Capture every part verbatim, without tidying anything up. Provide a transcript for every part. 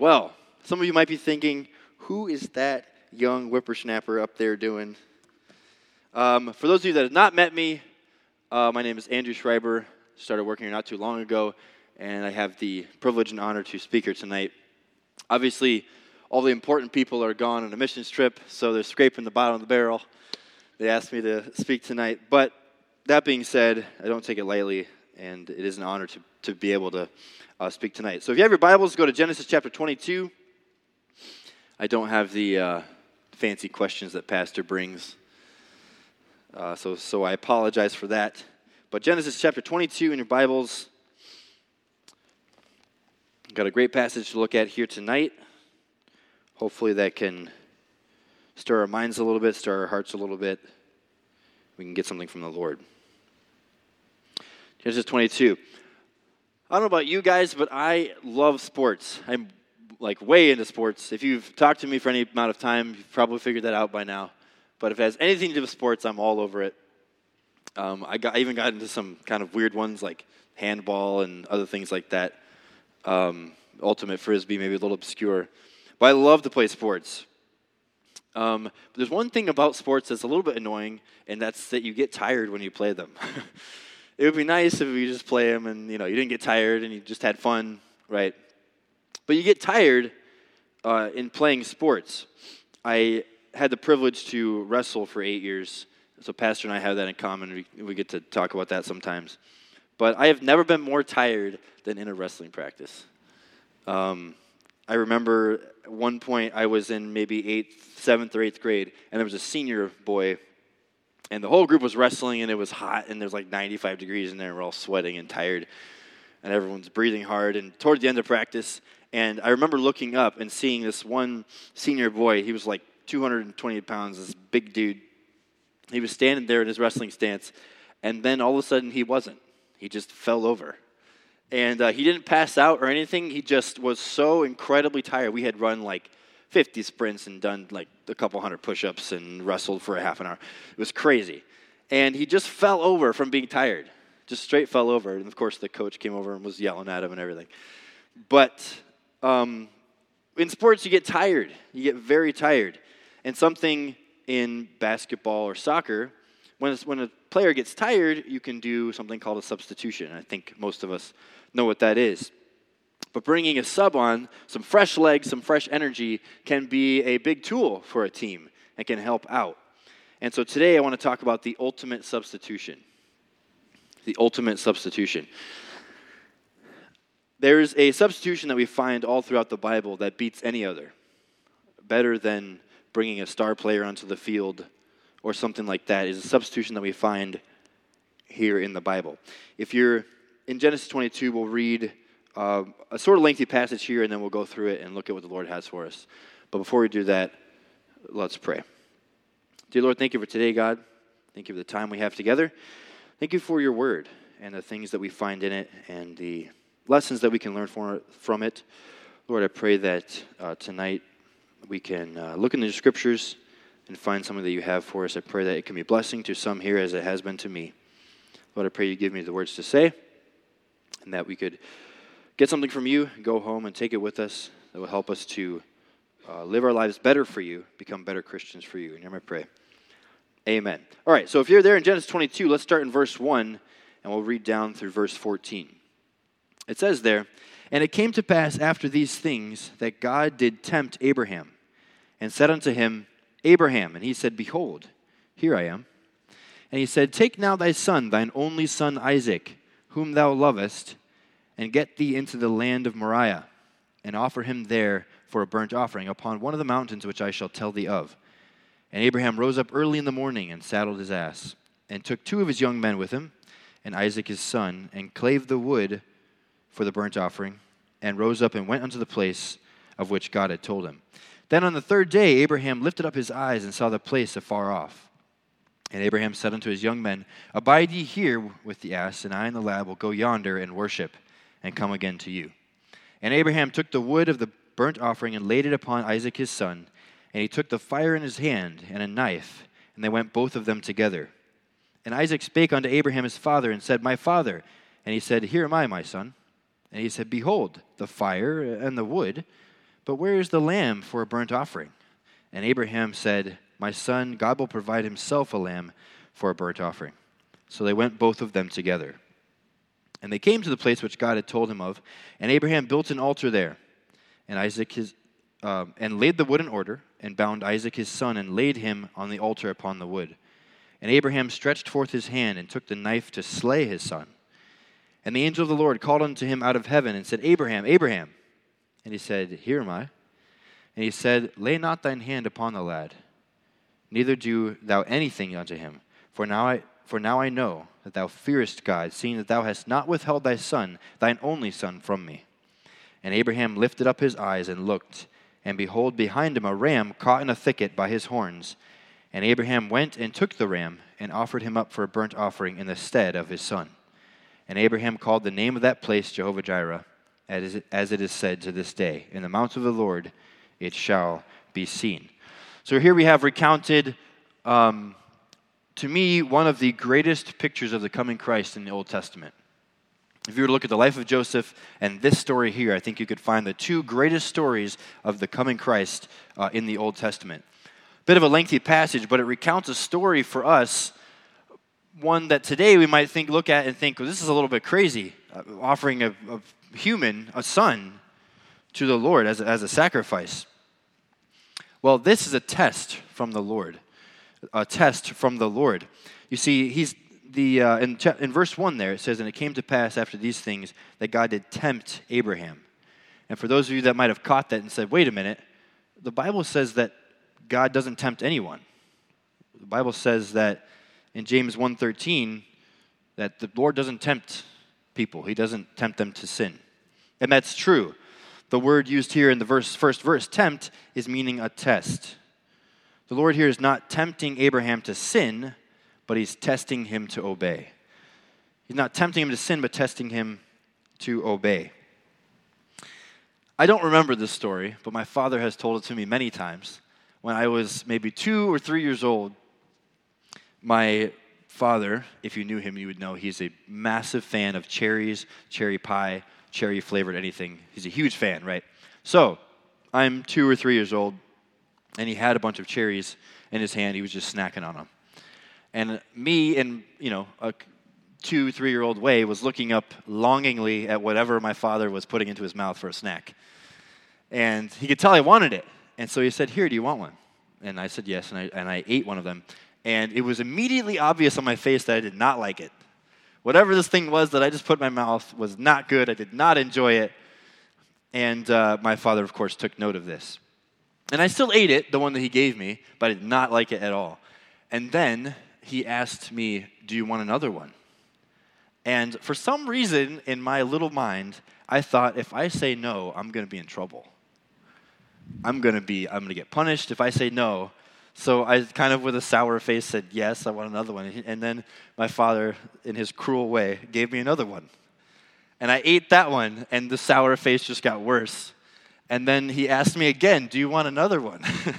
Well, some of you might be thinking, who is that young whippersnapper up there doing? Um, for those of you that have not met me, uh, my name is Andrew Schreiber. Started working here not too long ago, and I have the privilege and honor to speak here tonight. Obviously, all the important people are gone on a missions trip, so they're scraping the bottom of the barrel. They asked me to speak tonight, but that being said, I don't take it lightly, and it is an honor to, to be able to uh, speak tonight. So if you have your Bibles, go to Genesis chapter twenty-two. I don't have the uh, fancy questions that Pastor brings, uh, so, so I apologize for that. But Genesis chapter twenty-two in your Bibles, got a great passage to look at here tonight. Hopefully that can stir our minds a little bit, stir our hearts a little bit. We can get something from the Lord. Genesis twenty-two. I don't know about you guys, but I love sports. I'm like way into sports. If you've talked to me for any amount of time, you've probably figured that out by now. But if it has anything to do with sports, I'm all over it. Um, I, got, I even got into some kind of weird ones like handball and other things like that. Um, ultimate frisbee, maybe a little obscure. But I love to play sports. Um, but there's one thing about sports that's a little bit annoying, and that's that you get tired when you play them. It would be nice if you just play them and, you know, you didn't get tired and you just had fun, right? But you get tired uh, in playing sports. I had the privilege to wrestle for eight years, so Pastor and I have that in common. We, we get to talk about that sometimes. But I have never been more tired than in a wrestling practice. Um, I remember at one point I was in maybe eighth, seventh or eighth grade, and there was a senior boy, and the whole group was wrestling, and it was hot, and there was like ninety-five degrees in there, and we're all sweating and tired, and everyone's breathing hard. And toward the end of practice, and I remember looking up and seeing this one senior boy. He was like two hundred twenty pounds, this big dude. He was standing there in his wrestling stance, and then all of a sudden he wasn't. He just fell over. And uh, he didn't pass out or anything. He just was so incredibly tired. We had run like fifty sprints and done like a couple hundred push-ups and wrestled for a half an hour. It was crazy. And he just fell over from being tired. Just straight fell over. And, of course, the coach came over and was yelling at him and everything. But um, in sports, you get tired. You get very tired. And something in basketball or soccer, when, when a player gets tired, you can do something called a substitution. I think most of us know what that is. But bringing a sub on, some fresh legs, some fresh energy, can be a big tool for a team and can help out. And so today I want to talk about the ultimate substitution. The ultimate substitution. There's a substitution that we find all throughout the Bible that beats any other. Better than bringing a star player onto the field or something like that is a substitution that we find here in the Bible. If you're in Genesis twenty-two, we'll read uh, a sort of lengthy passage here, and then we'll go through it and look at what the Lord has for us. But before we do that, let's pray. Dear Lord, thank you for today, God. Thank you for the time we have together. Thank you for your word and the things that we find in it and the lessons that we can learn for, from it. Lord, I pray that uh, tonight we can uh, look in the scriptures and find something that you have for us. I pray that it can be a blessing to some here as it has been to me. Lord, I pray you give me the words to say and that we could get something from you, go home and take it with us that will help us to uh, live our lives better for you, become better Christians for you. In your name I pray. Amen. All right, so if you're there in Genesis twenty-two, let's start in verse one, and we'll read down through verse fourteen. It says there, "And it came to pass after these things that God did tempt Abraham, and said unto him, Abraham, and he said, Behold, here I am. And he said, Take now thy son, thine only son Isaac, whom thou lovest, and get thee into the land of Moriah, and offer him there for a burnt offering upon one of the mountains which I shall tell thee of. And Abraham rose up early in the morning, and saddled his ass, and took two of his young men with him, and Isaac his son, and clave the wood for the burnt offering, and rose up and went unto the place of which God had told him. Then on the third day Abraham lifted up his eyes, and saw the place afar off. And Abraham said unto his young men, Abide ye here with the ass, and I and the lad will go yonder and worship, and come again to you. And Abraham took the wood of the burnt offering, and laid it upon Isaac his son, and he took the fire in his hand, and a knife, and they went both of them together. And Isaac spake unto Abraham his father, and said, My father. And he said, Here am I, my son. And he said, Behold, the fire and the wood, But where is the lamb for a burnt offering?" And Abraham said, "My son, God will provide himself a lamb for a burnt offering." So they went both of them together. And they came to the place which God had told him of, and Abraham built an altar there, and Isaac his, um, and laid the wood in order, and bound Isaac his son, and laid him on the altar upon the wood. And Abraham stretched forth his hand, and took the knife to slay his son. And the angel of the Lord called unto him out of heaven, and said, "Abraham, Abraham." And he said, "Here am I." And he said, "Lay not thine hand upon the lad, neither do thou anything unto him. For now I for now I know that thou fearest God, seeing that thou hast not withheld thy son, thine only son, from me." And Abraham lifted up his eyes and looked, and behold, behind him a ram caught in a thicket by his horns. And Abraham went and took the ram, and offered him up for a burnt offering in the stead of his son. And Abraham called the name of that place Jehovah-Jireh, as it, as it is said to this day, "In the mount of the Lord it shall be seen." So here we have recounted, um, to me, one of the greatest pictures of the coming Christ in the Old Testament. If you were to look at the life of Joseph and this story here, I think you could find the two greatest stories of the coming Christ uh, in the Old Testament. Bit of a lengthy passage, but it recounts a story for us, one that today we might think, look at and think, well, this is a little bit crazy, uh, offering a, a human, a son, to the Lord as a, as a sacrifice. Well, this is a test from the Lord, a test from the Lord. You see, he's the uh, in, in verse one there, it says, "And it came to pass after these things that God did tempt Abraham." And for those of you that might have caught that and said, wait a minute, the Bible says that God doesn't tempt anyone. The Bible says that in James one thirteen, that the Lord doesn't tempt people. He doesn't tempt them to sin. And that's true. The word used here in the verse, first verse, tempt, is meaning a test. The Lord here is not tempting Abraham to sin, but he's testing him to obey. He's not tempting him to sin, but testing him to obey. I don't remember this story, but my father has told it to me many times. When I was maybe two or three years old, my father, if you knew him, you would know he's a massive fan of cherries, cherry pie, cherry-flavored anything. He's a huge fan, right? So, I'm two or three years old, and he had a bunch of cherries in his hand. He was just snacking on them. And me, in, you know, a two, three-year-old way, was looking up longingly at whatever my father was putting into his mouth for a snack. And he could tell I wanted it. And so he said, "Here, do you want one?" And I said yes, and I, and I ate one of them. And it was immediately obvious on my face that I did not like it. Whatever this thing was that I just put in my mouth was not good. I did not enjoy it. And uh, my father, of course, took note of this. And I still ate it, the one that he gave me, but I did not like it at all. And then he asked me, "Do you want another one?" And for some reason in my little mind, I thought, if I say no, I'm going to be in trouble. I'm going to be, I'm going to get punished if I say no. So I kind of with a sour face said, "Yes, I want another one." And then my father, in his cruel way, gave me another one. And I ate that one, and the sour face just got worse. And then he asked me again, "Do you want another one?"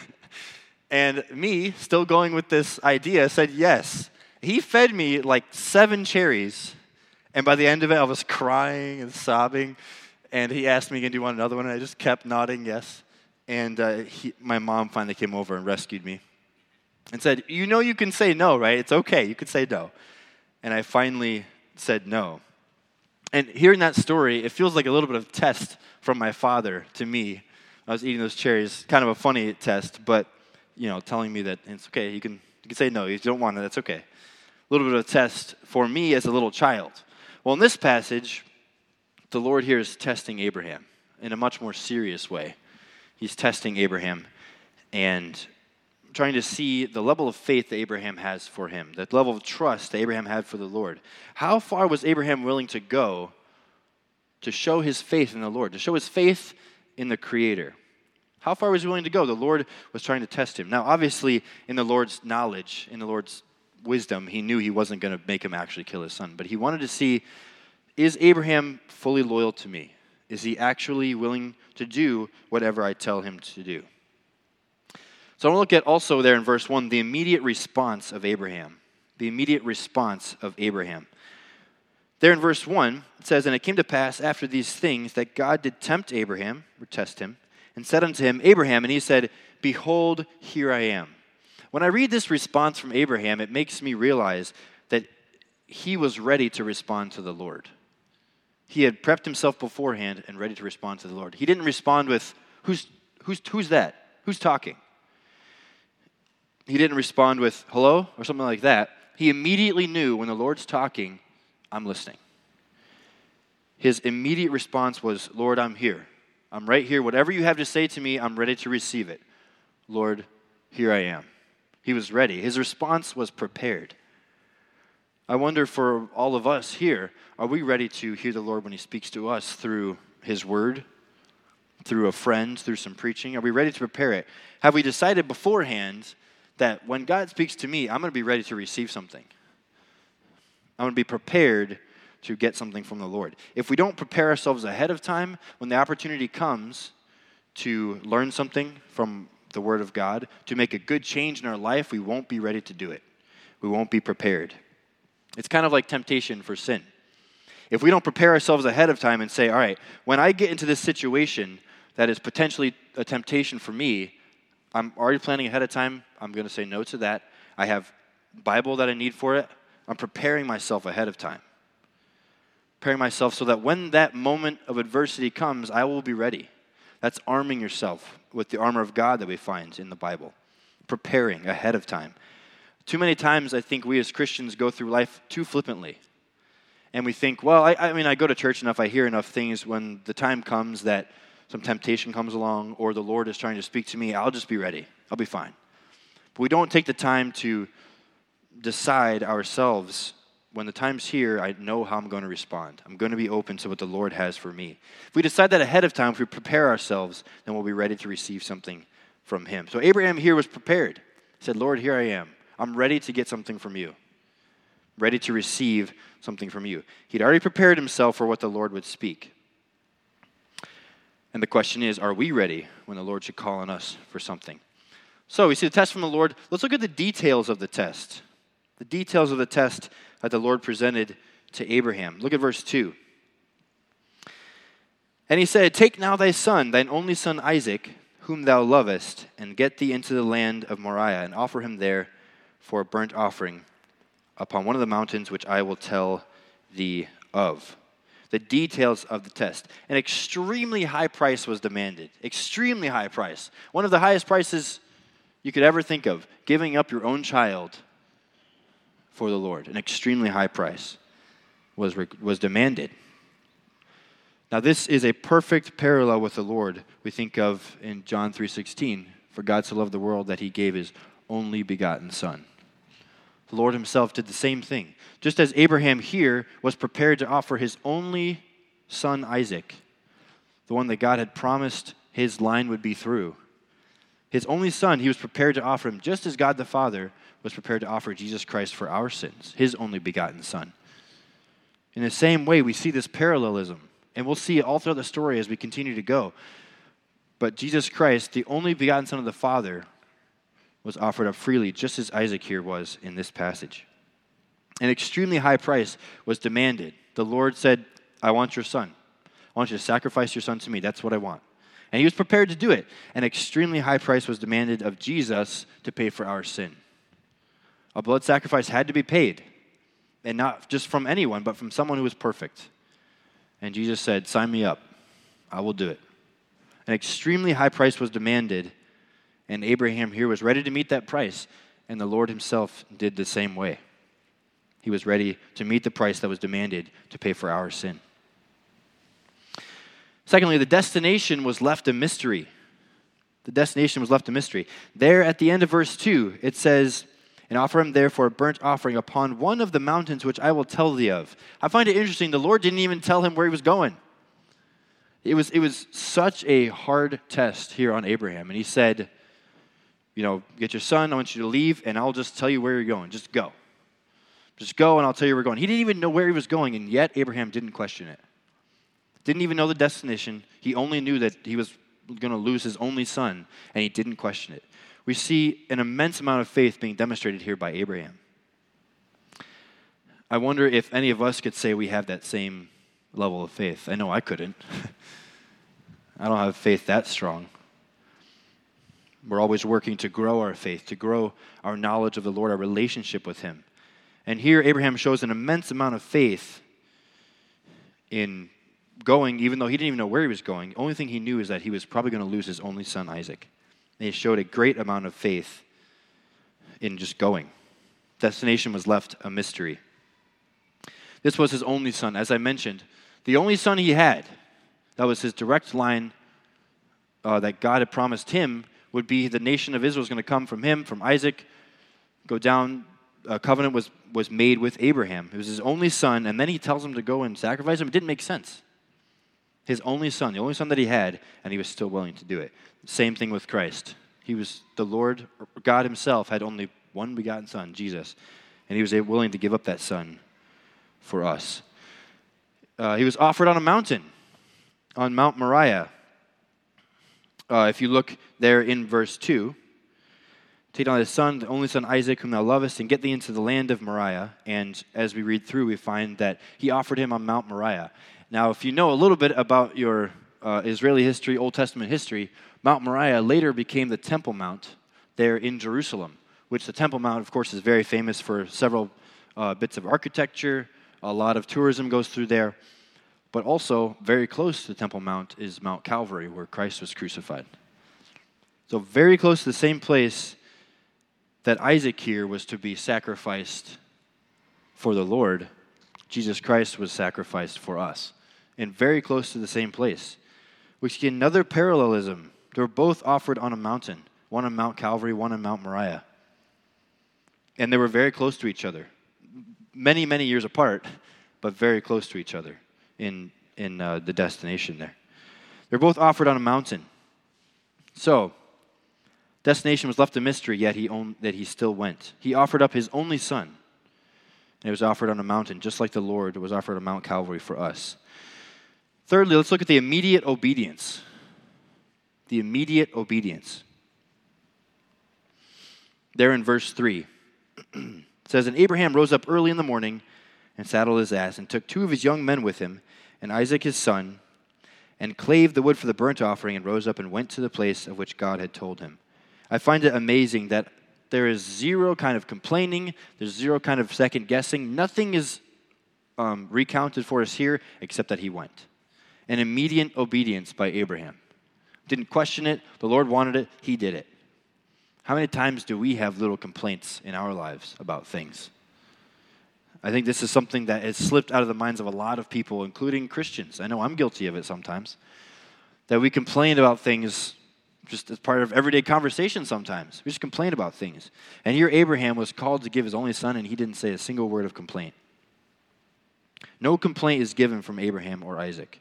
And me, still going with this idea, said yes. He fed me like seven cherries, and by the end of it, I was crying and sobbing. And he asked me again, "Do you want another one?" And I just kept nodding yes. And uh, he, my mom finally came over and rescued me and said, "You know you can say no, right? It's okay. You can say no." And I finally said no. And hearing that story, it feels like a little bit of a test from my father to me. I was eating those cherries, kind of a funny test, but, you know, telling me that it's okay. You can, you can say no. If you don't want it, that's okay. A little bit of a test for me as a little child. Well, in this passage, the Lord here is testing Abraham in a much more serious way. He's testing Abraham and trying to see the level of faith that Abraham has for him, that level of trust that Abraham had for the Lord. How far was Abraham willing to go to show his faith in the Lord, to show his faith in the Creator? How far was he willing to go? The Lord was trying to test him. Now, obviously, in the Lord's knowledge, in the Lord's wisdom, he knew he wasn't going to make him actually kill his son, but he wanted to see, is Abraham fully loyal to me? Is he actually willing to do whatever I tell him to do? So I want to look at also there in verse one, the immediate response of Abraham. The immediate response of Abraham. There in verse one, it says, "And it came to pass after these things that God did tempt Abraham," or test him, and said unto him, Abraham, and he said, Behold, here I am. When I read this response from Abraham, it makes me realize that he was ready to respond to the Lord. He had prepped himself beforehand and ready to respond to the Lord. He didn't respond with, who's, who's, who's that? Who's talking? He didn't respond with, hello, or something like that. He immediately knew when the Lord's talking, I'm listening. His immediate response was, Lord, I'm here. I'm right here. Whatever you have to say to me, I'm ready to receive it. Lord, here I am. He was ready. His response was prepared. I wonder for all of us here, are we ready to hear the Lord when he speaks to us through his word, through a friend, through some preaching? Are we ready to prepare it? Have we decided beforehand that when God speaks to me, I'm going to be ready to receive something? I'm going to be prepared to get something from the Lord. If we don't prepare ourselves ahead of time, when the opportunity comes to learn something from the Word of God, to make a good change in our life, we won't be ready to do it. We won't be prepared. It's kind of like temptation for sin. If we don't prepare ourselves ahead of time and say, all right, when I get into this situation that is potentially a temptation for me, I'm already planning ahead of time. I'm going to say no to that. I have Bible that I need for it. I'm preparing myself ahead of time. Preparing myself so that when that moment of adversity comes, I will be ready. That's arming yourself with the armor of God that we find in the Bible. Preparing ahead of time. Too many times I think we as Christians go through life too flippantly. And we think, well, I, I mean, I go to church enough, I hear enough things. When the time comes that some temptation comes along or the Lord is trying to speak to me, I'll just be ready. I'll be fine. But we don't take the time to decide ourselves, when the time's here, I know how I'm going to respond. I'm going to be open to what the Lord has for me. If we decide that ahead of time, if we prepare ourselves, then we'll be ready to receive something from him. So Abraham here was prepared. He said, Lord, here I am. I'm ready to get something from you. Ready to receive something from you. He'd already prepared himself for what the Lord would speak. And the question is, are we ready when the Lord should call on us for something? So we see the test from the Lord. Let's look at the details of the test. The details of the test that the Lord presented to Abraham. Look at verse two. And he said, Take now thy son, thine only son Isaac, whom thou lovest, and get thee into the land of Moriah, and offer him there for a burnt offering upon one of the mountains which I will tell thee of. The details of the test. An extremely high price was demanded. Extremely high price. One of the highest prices you could ever think of. Giving up your own child for the Lord. An extremely high price was, was demanded. Now this is a perfect parallel with the Lord we think of in John three sixteen. For God so loved the world that he gave his only begotten Son. The Lord himself did the same thing. Just as Abraham here was prepared to offer his only son Isaac, the one that God had promised his line would be through. His only son, he was prepared to offer him, just as God the Father was prepared to offer Jesus Christ for our sins, his only begotten Son. In the same way, we see this parallelism, and we'll see it all throughout the story as we continue to go. But Jesus Christ, the only begotten Son of the Father, was offered up freely, just as Isaac here was in this passage. An extremely high price was demanded. The Lord said, I want your son. I want you to sacrifice your son to me. That's what I want. And he was prepared to do it. An extremely high price was demanded of Jesus to pay for our sin. A blood sacrifice had to be paid. And not just from anyone, but from someone who was perfect. And Jesus said, sign me up. I will do it. An extremely high price was demanded. And Abraham here was ready to meet that price. And the Lord himself did the same way. He was ready to meet the price that was demanded to pay for our sin. Secondly, the destination was left a mystery. The destination was left a mystery. There at the end of verse two, it says, and offer him therefore a burnt offering upon one of the mountains which I will tell thee of. I find it interesting, the Lord didn't even tell him where he was going. It was, it was such a hard test here on Abraham. And he said, you know, get your son, I want you to leave, and I'll just tell you where you're going. Just go. Just go, and I'll tell you where you're going. He didn't even know where he was going, and yet Abraham didn't question it. Didn't even know the destination. He only knew that he was going to lose his only son, and he didn't question it. We see an immense amount of faith being demonstrated here by Abraham. I wonder if any of us could say we have that same level of faith. I know I couldn't. I don't have faith that strong. We're always working to grow our faith, to grow our knowledge of the Lord, our relationship with him. And here Abraham shows an immense amount of faith in going, even though he didn't even know where he was going. The only thing he knew is that he was probably going to lose his only son, Isaac. And he showed a great amount of faith in just going. Destination was left a mystery. This was his only son. As I mentioned, the only son he had, that was his direct line uh, that God had promised him, would be the nation of Israel was going to come from him, from Isaac, go down. A covenant was, was made with Abraham. It was his only son, and then he tells him to go and sacrifice him. It didn't make sense. His only son, the only son that he had, and he was still willing to do it. Same thing with Christ. He was, the Lord, God himself, had only one begotten son, Jesus, and he was willing to give up that son for us. Uh, he was offered on a mountain, on Mount Moriah. Uh, if you look there in verse two, take on his son, the only son Isaac, whom thou lovest, and get thee into the land of Moriah. And as we read through, we find that he offered him on Mount Moriah. Now, if you know a little bit about your uh, Israeli history, Old Testament history, Mount Moriah later became the Temple Mount there in Jerusalem, which the Temple Mount, of course, is very famous for several uh, bits of architecture. A lot of tourism goes through there. But also, very close to the Temple Mount is Mount Calvary, where Christ was crucified. So very close to the same place that Isaac here was to be sacrificed for the Lord, Jesus Christ was sacrificed for us. And very close to the same place. We see another parallelism. They were both offered on a mountain, one on Mount Calvary, one on Mount Moriah. And they were very close to each other. Many, many years apart, but very close to each other in, in uh, the destination there. They're both offered on a mountain. So, destination was left a mystery, yet he owned, that he still went. He offered up his only son, and it was offered on a mountain, just like the Lord was offered on Mount Calvary for us. Thirdly, let's look at the immediate obedience. The immediate obedience. There in verse three, it says, And Abraham rose up early in the morning and saddled his ass, and took two of his young men with him, and Isaac his son, and clave the wood for the burnt offering, and rose up and went to the place of which God had told him. I find it amazing that there is zero kind of complaining, there's zero kind of second guessing, nothing is um, recounted for us here except that he went. An immediate obedience by Abraham. Didn't question it, the Lord wanted it, he did it. How many times do we have little complaints in our lives about things? I think this is something that has slipped out of the minds of a lot of people, including Christians. I know I'm guilty of it sometimes. That we complain about things just as part of everyday conversation sometimes. We just complain about things. And here Abraham was called to give his only son, and he didn't say a single word of complaint. No complaint is given from Abraham or Isaac.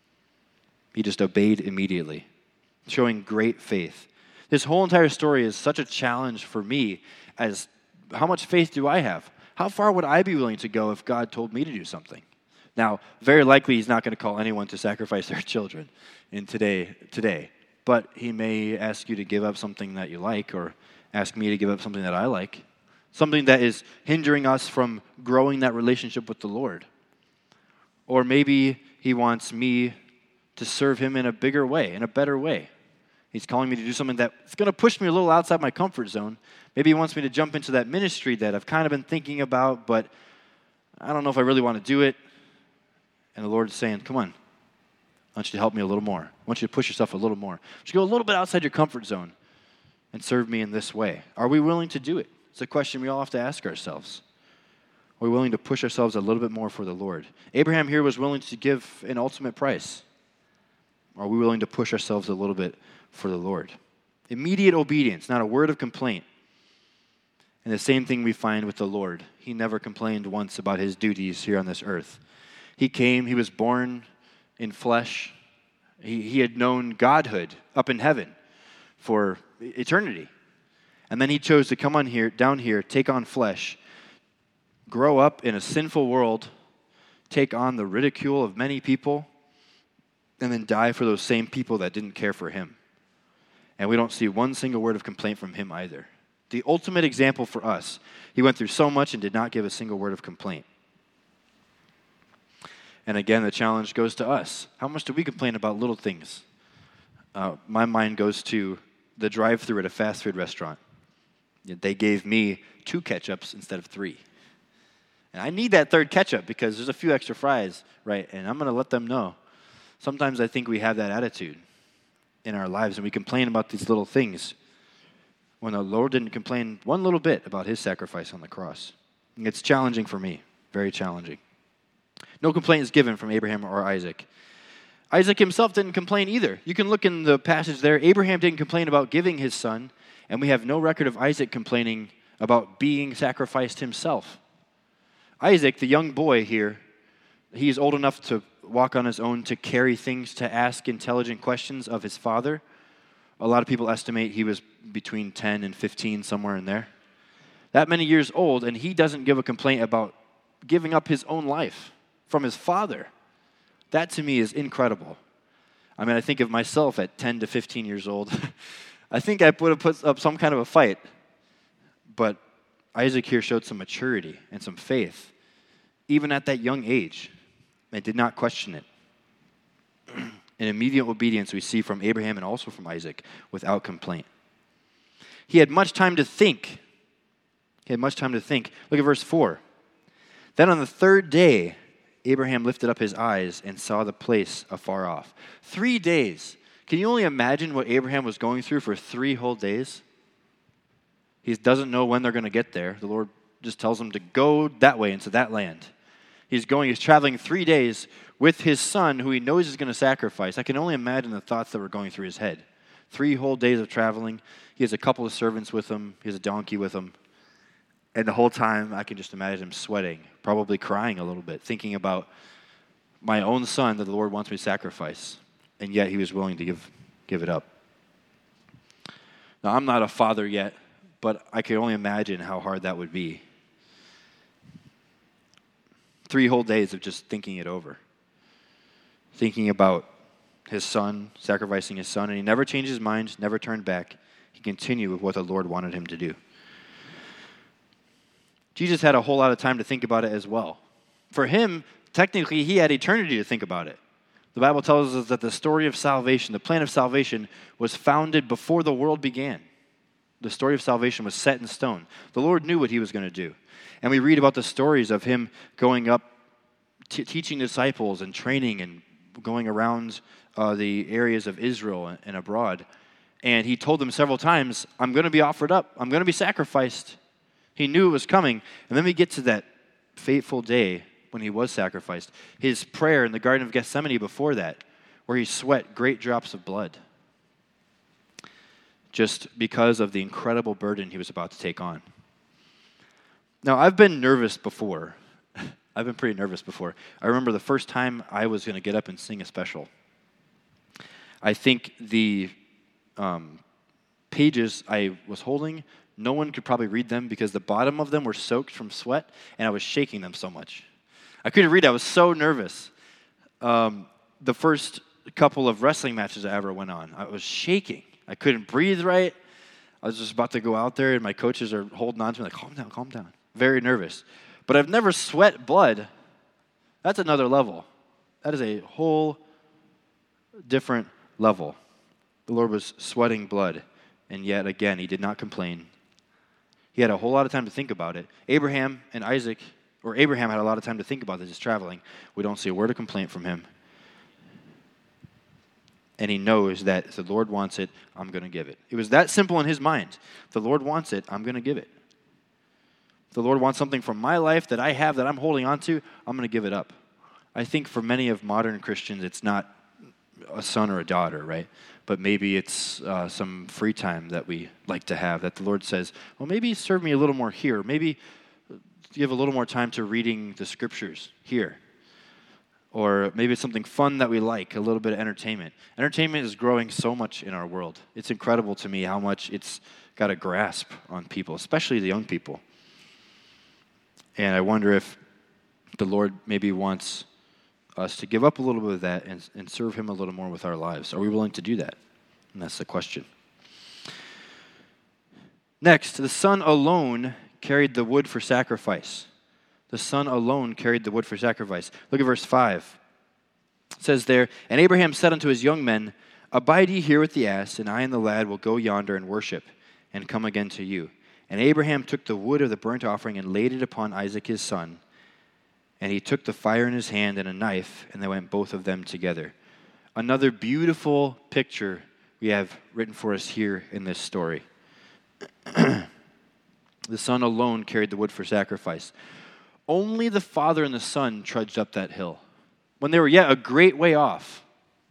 He just obeyed immediately, showing great faith. This whole entire story is such a challenge for me as how much faith do I have? How far would I be willing to go if God told me to do something? Now, very likely he's not going to call anyone to sacrifice their children in today, today. But he may ask you to give up something that you like, or ask me to give up something that I like. Something that is hindering us from growing that relationship with the Lord. Or maybe he wants me to serve him in a bigger way, in a better way. He's calling me to do something that's going to push me a little outside my comfort zone. Maybe he wants me to jump into that ministry that I've kind of been thinking about, but I don't know if I really want to do it. And the Lord is saying, come on, I want you to help me a little more. I want you to push yourself a little more. I want you to go a little bit outside your comfort zone and serve me in this way. Are we willing to do it? It's a question we all have to ask ourselves. Are we willing to push ourselves a little bit more for the Lord? Abraham here was willing to give an ultimate price. Are we willing to push ourselves a little bit for the Lord? Immediate obedience, not a word of complaint. And the same thing we find with the Lord. He never complained once about his duties here on this earth. He came, he was born in flesh. He, he had known godhood up in heaven for eternity. And then he chose to come on here, down here, take on flesh, grow up in a sinful world, take on the ridicule of many people, and then die for those same people that didn't care for him. And we don't see one single word of complaint from him either. The ultimate example for us. He went through so much and did not give a single word of complaint. And again, the challenge goes to us. How much do we complain about little things? Uh, my mind goes to the drive-thru at a fast food restaurant. They gave me two ketchups instead of three. And I need that third ketchup because there's a few extra fries, right? And I'm going to let them know. Sometimes I think we have that attitude in our lives, and we complain about these little things when the Lord didn't complain one little bit about his sacrifice on the cross. And it's challenging for me, very challenging. No complaint is given from Abraham or Isaac. Isaac himself didn't complain either. You can look in the passage there. Abraham didn't complain about giving his son, and we have no record of Isaac complaining about being sacrificed himself. Isaac, the young boy here, he is old enough to walk on his own, to carry things, to ask intelligent questions of his father. A lot of people estimate he was between ten and fifteen, somewhere in there. That many years old, and he doesn't give a complaint about giving up his own life from his father. That to me is incredible. I mean, I think of myself at ten to fifteen years old. I think I would have put up some kind of a fight. But Isaac here showed some maturity and some faith, even at that young age, and did not question it. An immediate obedience we see from Abraham and also from Isaac without complaint. He had much time to think. He had much time to think. Look at verse four. Then on the third day, Abraham lifted up his eyes and saw the place afar off. Three days. Can you only imagine what Abraham was going through for three whole days? He doesn't know when they're going to get there. The Lord just tells him to go that way into that land. He's going, he's traveling three days with his son, who he knows is going to sacrifice. I can only imagine the thoughts that were going through his head. Three whole days of traveling. He has a couple of servants with him. He has a donkey with him. And the whole time, I can just imagine him sweating, probably crying a little bit, thinking about my own son that the Lord wants me to sacrifice. And yet he was willing to give, give it up. Now, I'm not a father yet, but I can only imagine how hard that would be. Three whole days of just thinking it over. Thinking about his son, sacrificing his son, and he never changed his mind, never turned back. He continued with what the Lord wanted him to do. Jesus had a whole lot of time to think about it as well. For him, technically, he had eternity to think about it. The Bible tells us that the story of salvation, the plan of salvation, was founded before the world began. The story of salvation was set in stone. The Lord knew what he was going to do. And we read about the stories of him going up, t- teaching disciples and training and going around uh, the areas of Israel and, and abroad. And he told them several times, I'm going to be offered up. I'm going to be sacrificed. He knew it was coming. And then we get to that fateful day when he was sacrificed. His prayer in the Garden of Gethsemane before that, where he sweat great drops of blood, just because of the incredible burden he was about to take on. Now, I've been nervous before. I've been pretty nervous before. I remember the first time I was going to get up and sing a special. I think the um, pages I was holding, no one could probably read them because the bottom of them were soaked from sweat, and I was shaking them so much. I couldn't read. I was so nervous. Um, the first couple of wrestling matches I ever went on, I was shaking. I couldn't breathe right. I was just about to go out there, and my coaches are holding on to me like, calm down, calm down. Very nervous. But I've never sweat blood. That's another level. That is a whole different level. The Lord was sweating blood, and yet again, he did not complain. He had a whole lot of time to think about it. Abraham and Isaac, or Abraham had a lot of time to think about this, just traveling. We don't see a word of complaint from him. And he knows that if the Lord wants it, I'm going to give it. It was that simple in his mind. If the Lord wants it, I'm going to give it. If the Lord wants something from my life that I have that I'm holding on to, I'm going to give it up. I think for many of modern Christians, it's not a son or a daughter, right? But maybe it's uh, some free time that we like to have, that the Lord says, well, maybe serve me a little more here. Maybe give a little more time to reading the scriptures here. Or maybe it's something fun that we like, a little bit of entertainment. Entertainment is growing so much in our world. It's incredible to me how much it's got a grasp on people, especially the young people. And I wonder if the Lord maybe wants us to give up a little bit of that and, and serve him a little more with our lives. Are we willing to do that? And that's the question. Next, the son alone carried the wood for sacrifice. The son alone carried the wood for sacrifice. Look at verse five. It says there, and Abraham said unto his young men, Abide ye here with the ass, and I and the lad will go yonder and worship, and come again to you. And Abraham took the wood of the burnt offering and laid it upon Isaac his son. And he took the fire in his hand and a knife, and they went both of them together. Another beautiful picture we have written for us here in this story. The son alone carried the wood for sacrifice. Only the father and the son trudged up that hill. When they were yet a great way off,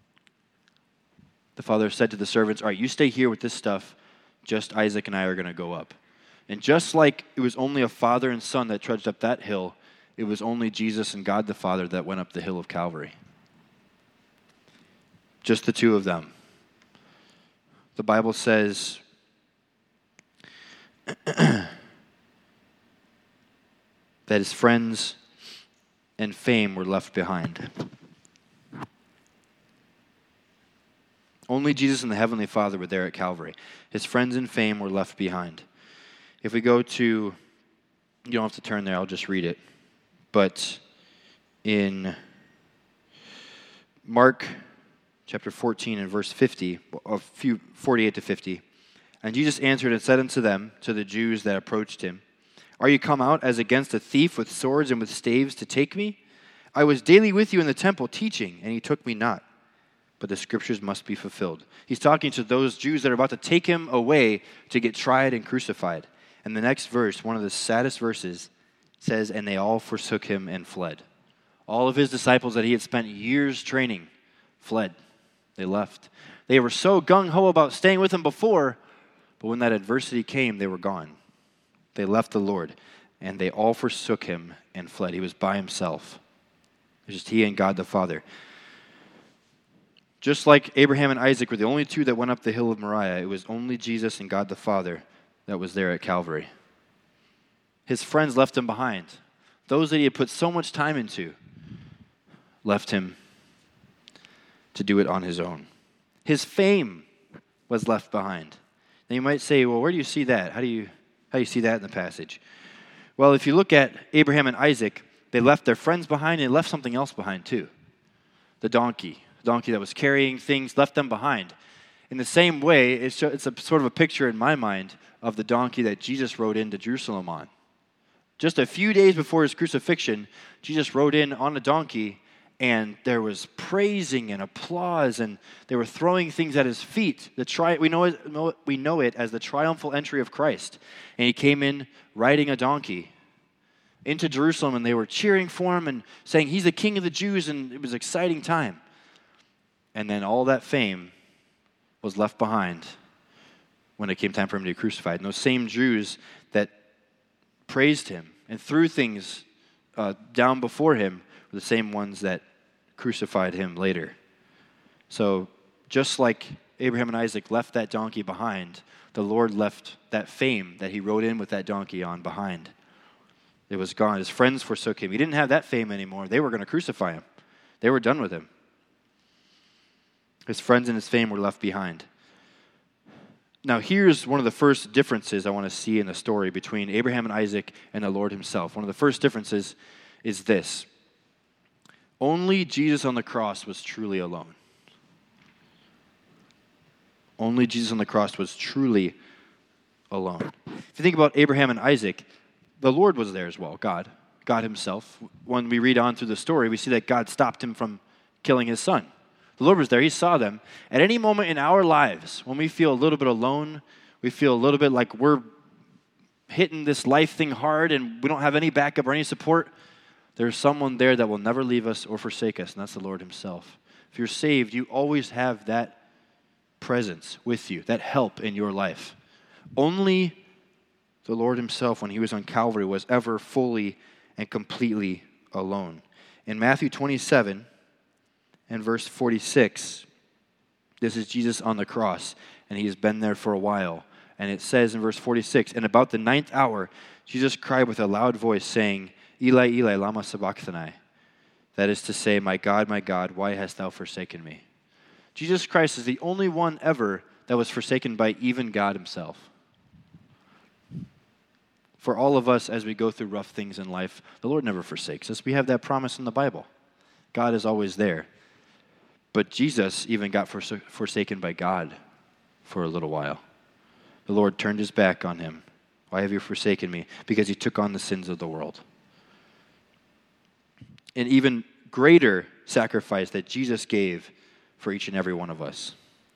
the father said to the servants, all right, you stay here with this stuff. Just Isaac and I are going to go up. And just like it was only a father and son that trudged up that hill, it was only Jesus and God the Father that went up the hill of Calvary. Just the two of them. The Bible says that his friends and fame were left behind. Only Jesus and the Heavenly Father were there at Calvary. His friends and fame were left behind. If we go to, you don't have to turn there, I'll just read it. But in Mark chapter fourteen and verse fifty, a few forty-eight to fifty, and Jesus answered and said unto them, to the Jews that approached him, are you come out as against a thief with swords and with staves to take me? I was daily with you in the temple teaching, and ye took me not. But the scriptures must be fulfilled. He's talking to those Jews that are about to take him away to get tried and crucified. And the next verse, one of the saddest verses, says, and they all forsook him and fled. All of his disciples that he had spent years training fled. They left. They were so gung-ho about staying with him before, but when that adversity came, they were gone. They left the Lord, and they all forsook him and fled. He was by himself. It was just he and God the Father. Just like Abraham and Isaac were the only two that went up the hill of Moriah, it was only Jesus and God the Father that was there at Calvary. His friends left him behind. Those that he had put so much time into left him to do it on his own. His fame was left behind. Now you might say, well, where do you see that? How do you, how do you see that in the passage? Well, if you look at Abraham and Isaac, they left their friends behind and they left something else behind too. The donkey. The donkey that was carrying things left them behind. In the same way, it's, it's a sort of a picture in my mind of the donkey that Jesus rode into Jerusalem on. Just a few days before his crucifixion, Jesus rode in on a donkey, and there was praising and applause, and they were throwing things at his feet. The tri- we, know it, know, we know it as the triumphal entry of Christ. And he came in riding a donkey into Jerusalem, and they were cheering for him and saying, he's the king of the Jews, and it was an exciting time. And then all that fame was left behind when it came time for him to be crucified. And those same Jews that praised him and threw things uh, down before him were the same ones that crucified him later. So just like Abraham and Isaac left that donkey behind, the Lord left that fame that he rode in with that donkey on behind. It was gone. His friends forsook him. He didn't have that fame anymore. They were going to crucify him. They were done with him. His friends and his fame were left behind. Now, here's one of the first differences I want to see in the story between Abraham and Isaac and the Lord himself. One of the first differences is this. Only Jesus on the cross was truly alone. Only Jesus on the cross was truly alone. If you think about Abraham and Isaac, the Lord was there as well, God. God himself. When we read on through the story, we see that God stopped him from killing his son. The Lord was there. He saw them. At any moment in our lives, when we feel a little bit alone, we feel a little bit like we're hitting this life thing hard and we don't have any backup or any support, there's someone there that will never leave us or forsake us, and that's the Lord himself. If you're saved, you always have that presence with you, that help in your life. Only the Lord himself, when he was on Calvary, was ever fully and completely alone. In Matthew twenty-seven, and verse forty-six, this is Jesus on the cross, and he has been there for a while. And it says in verse forty-six, and about the ninth hour, Jesus cried with a loud voice, saying, Eli, Eli, lama sabachthani. That is to say, my God, my God, why hast thou forsaken me? Jesus Christ is the only one ever that was forsaken by even God himself. For all of us, as we go through rough things in life, the Lord never forsakes us. We have that promise in the Bible. God is always there. But Jesus even got forsa- forsaken by God for a little while. The Lord turned his back on him. Why have you forsaken me? Because he took on the sins of the world. An even greater sacrifice that Jesus gave for each and every one of us.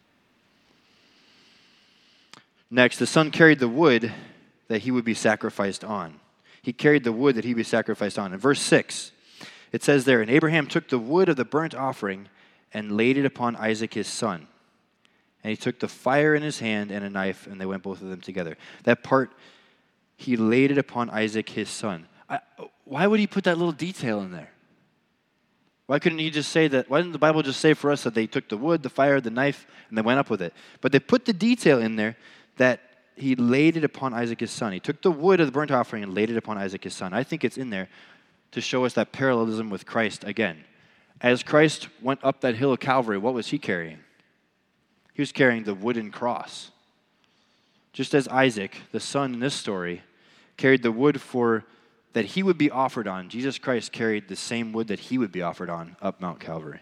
Next, the Son carried the wood that he would be sacrificed on. He carried the wood that he would be sacrificed on. In verse six, it says there, and Abraham took the wood of the burnt offering and laid it upon Isaac his son. And he took the fire in his hand and a knife, and they went both of them together. That part, he laid it upon Isaac his son. I, why would he put that little detail in there? Why couldn't he just say that? Why didn't the Bible just say for us that they took the wood, the fire, the knife, and they went up with it? But they put the detail in there that he laid it upon Isaac his son. He took the wood of the burnt offering and laid it upon Isaac his son. I think it's in there to show us that parallelism with Christ again. As Christ went up that hill of Calvary, what was he carrying? He was carrying the wooden cross. Just as Isaac, the son in this story, carried the wood for that he would be offered on, Jesus Christ carried the same wood that he would be offered on up Mount Calvary.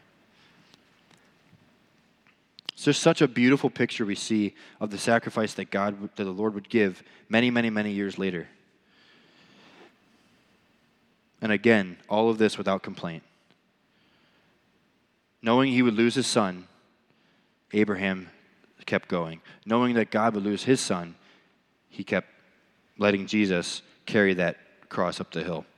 So there's such a beautiful picture we see of the sacrifice that God, that the Lord would give many, many, many years later. And again, all of this without complaint. Knowing he would lose his son, Abraham kept going. Knowing that God would lose his son, he kept letting Jesus carry that cross up the hill.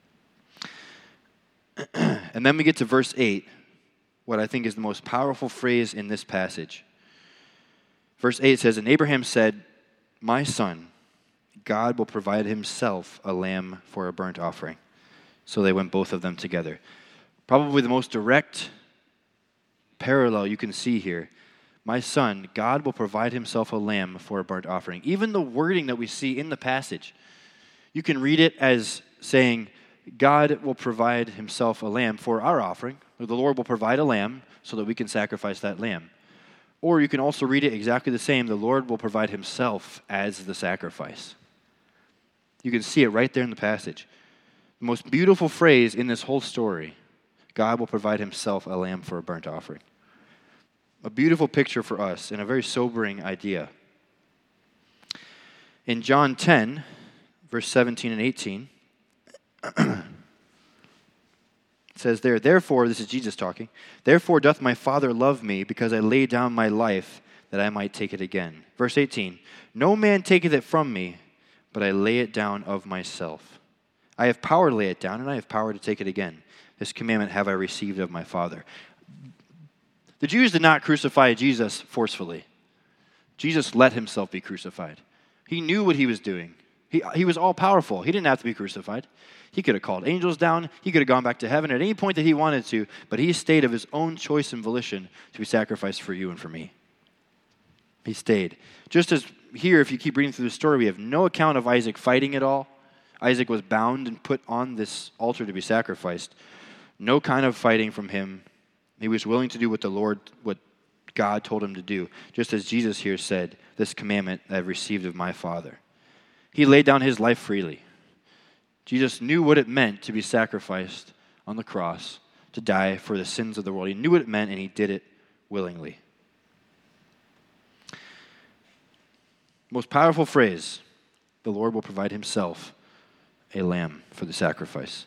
And then we get to verse eight, what I think is the most powerful phrase in this passage. Verse eight says, and Abraham said, my son, God will provide himself a lamb for a burnt offering. So they went both of them together. Probably the most direct parallel you can see here. My son, God will provide himself a lamb for a burnt offering. Even the wording that we see in the passage, you can read it as saying, God will provide himself a lamb for our offering. Or the Lord will provide a lamb so that we can sacrifice that lamb. Or you can also read it exactly the same. The Lord will provide himself as the sacrifice. You can see it right there in the passage. The most beautiful phrase in this whole story, God will provide himself a lamb for a burnt offering. A beautiful picture for us and a very sobering idea. In John ten, verse seventeen and eighteen, it says there, therefore, this is Jesus talking, therefore doth my Father love me, because I lay down my life that I might take it again. Verse eighteen, no man taketh it from me, but I lay it down of myself. I have power to lay it down, and I have power to take it again. This commandment have I received of my Father. The Jews did not crucify Jesus forcefully. Jesus let himself be crucified. He knew what he was doing. He, he was all-powerful. He didn't have to be crucified. He could have called angels down. He could have gone back to heaven at any point that he wanted to, but he stayed of his own choice and volition to be sacrificed for you and for me. He stayed. Just as here, if you keep reading through the story, we have no account of Isaac fighting at all. Isaac was bound and put on this altar to be sacrificed. No kind of fighting from him. He was willing to do what the Lord, what God told him to do, just as Jesus here said, this commandment I have received of my Father. He laid down his life freely. Jesus knew what it meant to be sacrificed on the cross, to die for the sins of the world. He knew what it meant, and he did it willingly. Most powerful phrase, the Lord will provide himself a lamb for the sacrifice.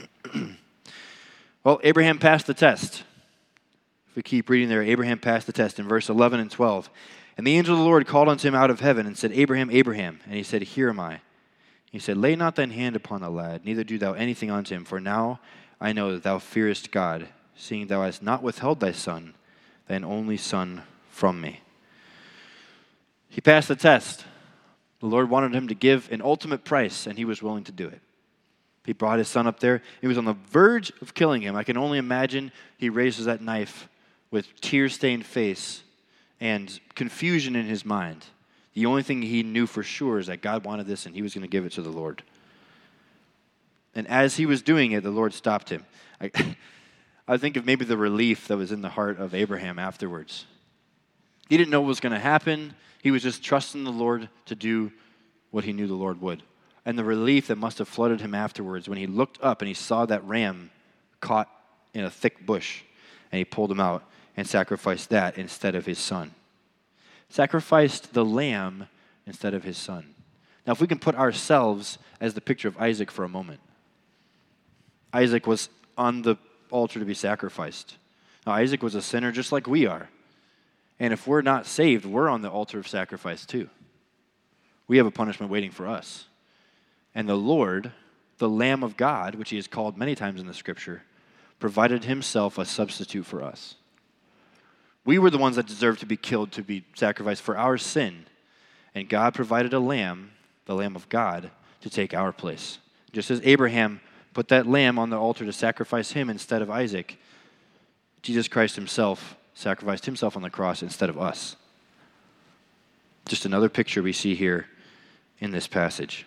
Well, Abraham passed the test. If we keep reading there, Abraham passed the test in verse eleven and twelve. And the angel of the Lord called unto him out of heaven and said, Abraham, Abraham. And he said, Here am I. He said, Lay not thine hand upon the lad, neither do thou anything unto him, for now I know that thou fearest God, seeing thou hast not withheld thy son, thine only son, from me. He passed the test. The Lord wanted him to give an ultimate price, and he was willing to do it. He brought his son up there. He was on the verge of killing him. I can only imagine he raises that knife with tear-stained face and confusion in his mind. The only thing he knew for sure is that God wanted this, and he was going to give it to the Lord. And as he was doing it, the Lord stopped him. I, I think of maybe the relief that was in the heart of Abraham afterwards. He didn't know what was going to happen. He was just trusting the Lord to do what he knew the Lord would. And the relief that must have flooded him afterwards when he looked up and he saw that ram caught in a thick bush, and he pulled him out. and sacrificed that instead of his son. Sacrificed the lamb instead of his son. Now, if we can put ourselves as the picture of Isaac for a moment. Isaac was on the altar to be sacrificed. Now, Isaac was a sinner just like we are. And if we're not saved, we're on the altar of sacrifice too. We have a punishment waiting for us. And the Lord, the Lamb of God, which he is called many times in the Scripture, provided himself a substitute for us. We were the ones that deserved to be killed, to be sacrificed for our sin. And God provided a lamb, the Lamb of God, to take our place. Just as Abraham put that lamb on the altar to sacrifice him instead of Isaac, Jesus Christ himself sacrificed himself on the cross instead of us. Just another picture we see here in this passage.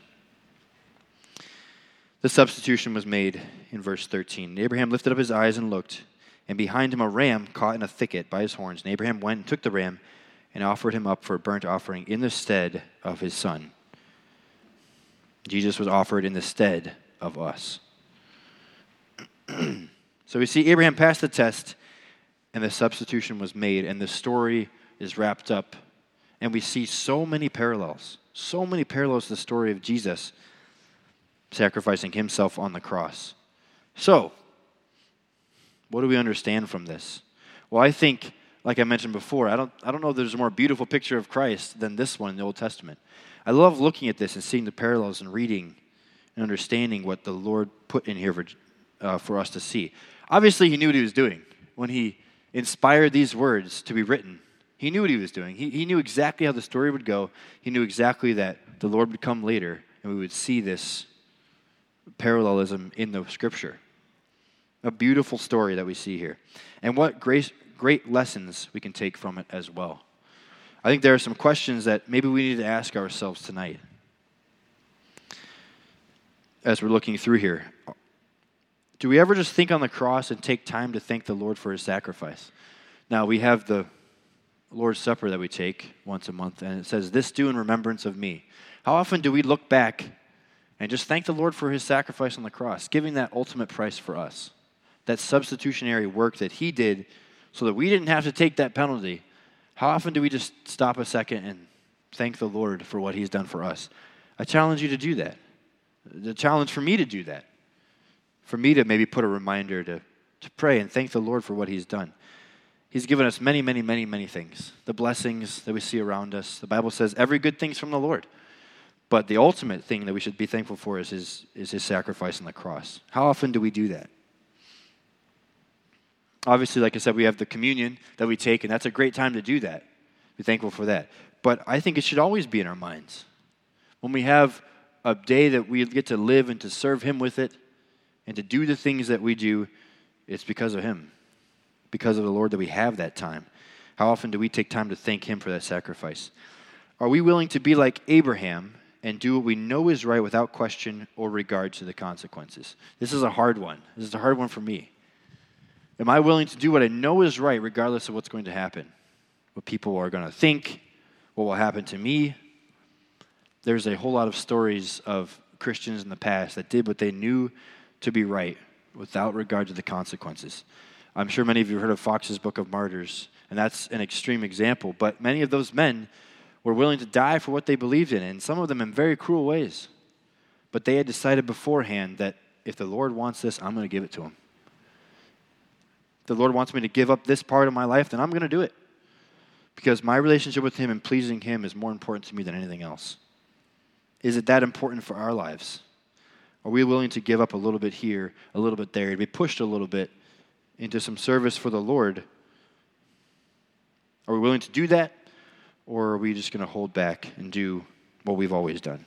The substitution was made in verse thirteen. Abraham lifted up his eyes and looked, and behind him a ram caught in a thicket by his horns. And Abraham went and took the ram and offered him up for a burnt offering in the stead of his son. Jesus was offered in the stead of us. So we see Abraham passed the test, and the substitution was made, and the story is wrapped up. And we see so many parallels, so many parallels to the story of Jesus sacrificing himself on the cross. So, what do we understand from this? Well, I think, like I mentioned before, I don't, I don't know if there's a more beautiful picture of Christ than this one in the Old Testament. I love looking at this and seeing the parallels and reading and understanding what the Lord put in here for, uh, for us to see. Obviously, he knew what he was doing when he inspired these words to be written. He knew what he was doing. He, he knew exactly how the story would go. He knew exactly that the Lord would come later, and we would see this parallelism in the Scripture. A beautiful story that we see here. And what great, great lessons we can take from it as well. I think there are some questions that maybe we need to ask ourselves tonight as we're looking through here. Do we ever just think on the cross and take time to thank the Lord for his sacrifice? Now, we have the Lord's Supper that we take once a month, and it says, "This do in remembrance of me." How often do we look back and just thank the Lord for his sacrifice on the cross, giving that ultimate price for us, that substitutionary work that he did so that we didn't have to take that penalty? How often do we just stop a second and thank the Lord for what he's done for us? I challenge you to do that. The challenge for me to do that. For me to maybe put a reminder to, to pray and thank the Lord for what he's done. He's given us many, many, many, many things. The blessings that we see around us. The Bible says every good thing's from the Lord. But the ultimate thing that we should be thankful for is his, is his sacrifice on the cross. How often do we do that? Obviously, like I said, we have the communion that we take, and that's a great time to do that. Be thankful for that. But I think it should always be in our minds. When we have a day that we get to live and to serve him with it, and to do the things that we do, it's because of him. Because of the Lord that we have that time. How often do we take time to thank him for that sacrifice? Are we willing to be like Abraham and do what we know is right without question or regard to the consequences? This is a hard one. This is a hard one for me. Am I willing to do what I know is right regardless of what's going to happen? What people are going to think, what will happen to me? There's a whole lot of stories of Christians in the past that did what they knew to be right without regard to the consequences. I'm sure many of you have heard of Fox's Book of Martyrs, and that's an extreme example, but many of those men were willing to die for what they believed in, and some of them in very cruel ways. But they had decided beforehand that if the Lord wants this, I'm going to give it to him. If the Lord wants me to give up this part of my life, then I'm going to do it. Because my relationship with him and pleasing him is more important to me than anything else. Is it that important for our lives? Are we willing to give up a little bit here, a little bit there, to be pushed a little bit into some service for the Lord? Are we willing to do that? Or are we just going to hold back and do what we've always done?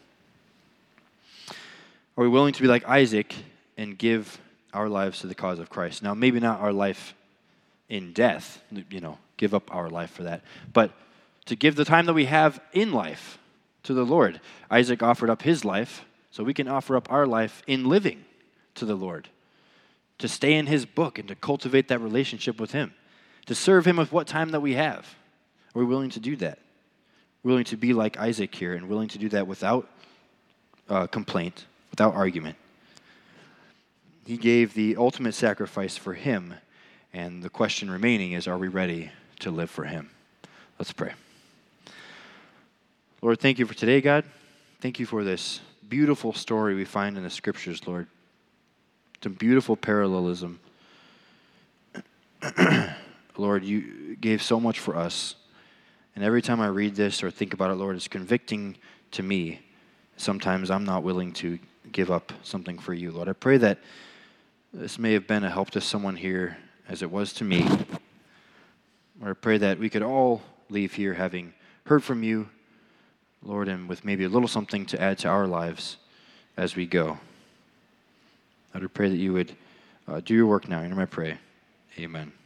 Are we willing to be like Isaac and give our lives to the cause of Christ? Now, maybe not our life in death, you know, give up our life for that, but to give the time that we have in life to the Lord. Isaac offered up his life, so we can offer up our life in living to the Lord, to stay in his book and to cultivate that relationship with him, to serve him with what time that we have. Are we willing to do that? Willing to be like Isaac here and willing to do that without uh, complaint, without argument. He gave the ultimate sacrifice for him, And the question remaining is, are we ready to live for him? Let's pray. Lord, thank you for today, God. Thank you for this beautiful story we find in the scriptures, Lord. Some beautiful parallelism. Lord, you gave so much for us. And every time I read this or think about it, Lord, it's convicting to me. Sometimes I'm not willing to give up something for you, Lord. I pray that this may have been a help to someone here as it was to me. Lord, I pray that we could all leave here having heard from you, Lord, and with maybe a little something to add to our lives as we go. Lord, I pray that you would uh, do your work now. In your name I pray. Amen.